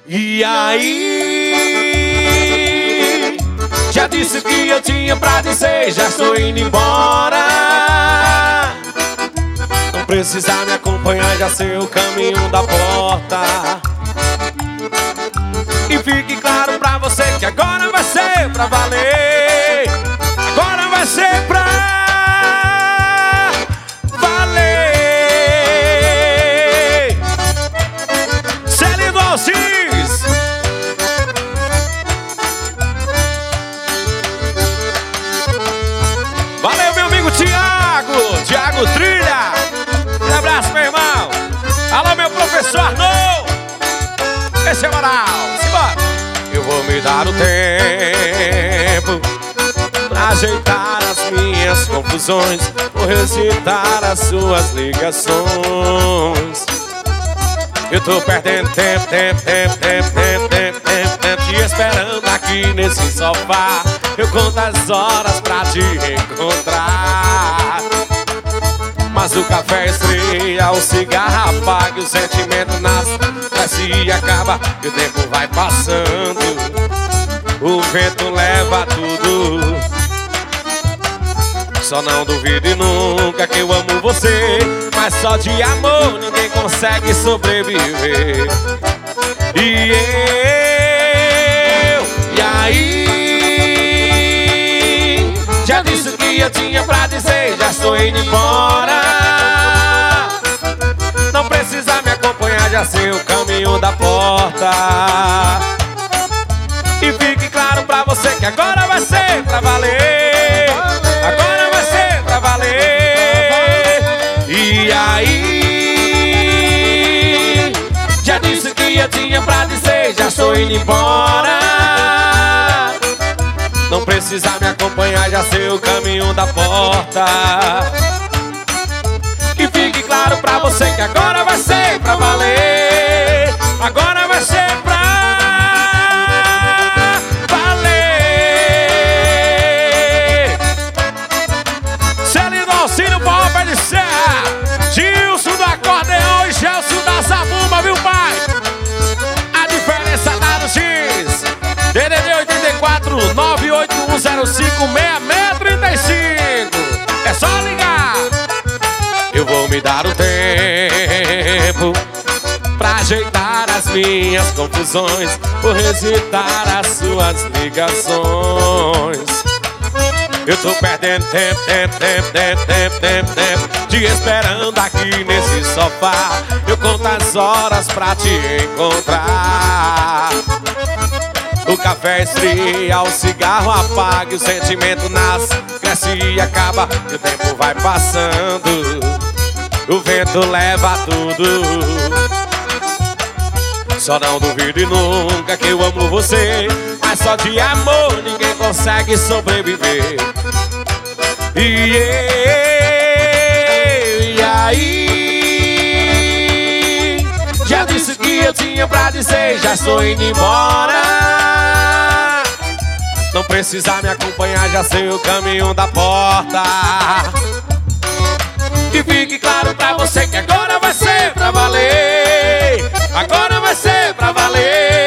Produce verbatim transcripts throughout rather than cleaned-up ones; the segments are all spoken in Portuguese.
E aí? Já disse que eu tinha pra dizer, já estou indo embora. Não precisa me acompanhar, já sei o caminho da porta. E fique claro pra você que agora vai ser pra valer. Agora vai ser pra valer. Celindo Alcides. Valeu, meu amigo Tiago, Tiago Trilha. Um abraço, meu irmão. Alô, meu professor Arnô. Esse é o moral. Simbora. Eu vou me dar o tempo pra ajeitar as minhas confusões, vou recitar as suas ligações. Eu tô perdendo tempo, tempo, tempo, tempo, tempo, tempo, tempo, tempo te esperando aqui nesse sofá. Eu conto as horas pra te encontrar, mas o café esfria, o cigarro apaga e o sentimento nasce, desce e acaba, e o tempo vai passando, o vento leva tudo. Só não duvide nunca que eu amo você, mas só de amor ninguém consegue sobreviver. E eu, e aí? Já disse o que eu tinha pra dizer, já estou indo embora. Não precisa me acompanhar, já sei o caminho da porta. E fique claro pra você que agora vai ser pra valer. Agora vai ser pra valer. E aí? Já disse que eu tinha pra dizer, já estou indo embora. Não precisa me acompanhar, já sei o caminho da porta. E fique claro pra você que agora vai ser pra valer. Agora vai ser pra valer. Celindo Alcino, Pau Pé de Serra, Gilson do acordeão e Gelson da zabumba, viu, pai? A diferença dá no X. D D D oitenta e quatro, nove oito um zero cinco, seis seis três cinco. É só ligar. Eu vou me dar o tempo pra ajeitar as minhas confusões, vou recitar as suas ligações. Eu tô perdendo tempo, tempo, tempo, tempo, tempo, tempo, tempo te esperando aqui nesse sofá. Eu conto as horas pra te encontrar. O café esfria, o cigarro apaga, o sentimento nasce, cresce e acaba, e o tempo vai passando, o vento leva tudo. Só não duvide nunca que eu amo você, mas só de amor ninguém consegue sobreviver. E, eu, e aí? Já disse que eu tinha pra dizer, já estou indo embora. Não precisa me acompanhar, já sei o caminho da porta. E fique claro pra você que agora vai ser pra valer. Agora vai ser pra valer.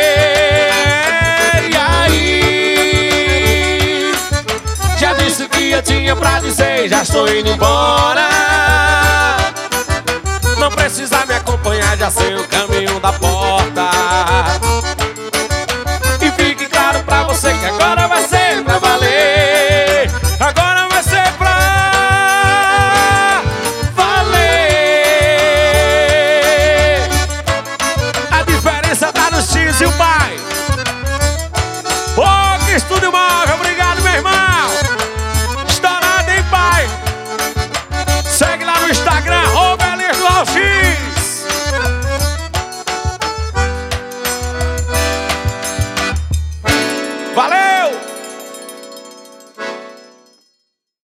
E aí? Já disse que eu tinha pra dizer, já estou indo embora. Não precisa me acompanhar, já sei o caminho